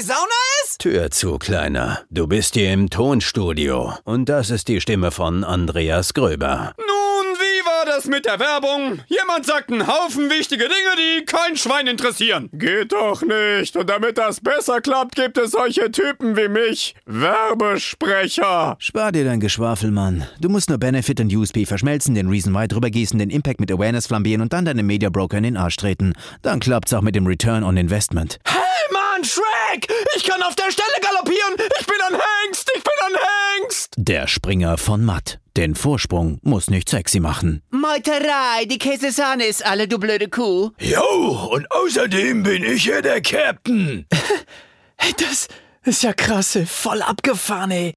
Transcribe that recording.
die Sauna ist? Tür zu, Kleiner. Du bist hier im Tonstudio. Und das ist die Stimme von Andreas Gröber. Nun, wie war das mit der Werbung? Jemand sagt einen Haufen wichtige Dinge, die kein Schwein interessieren. Geht doch nicht. Und damit das besser klappt, gibt es solche Typen wie mich. Werbesprecher. Spar dir dein Geschwafel, Mann. Du musst nur Benefit und USP verschmelzen, den Reason Why drüber gießen, den Impact mit Awareness flambieren und dann deinem Media Broker in den Arsch treten. Dann klappt's auch mit dem Return on Investment. Hey, Mann, Shrek! Ich kann auf der Stelle galoppieren! Ich bin ein Hengst! Ich bin ein Hengst! Der Springer von Matt. Den Vorsprung muss nicht sexy machen. Meuterei, die Käsesahne ist alle, du blöde Kuh. Jo, und außerdem bin ich hier der Captain. Hey, das ist ja krass, voll abgefahren, ey.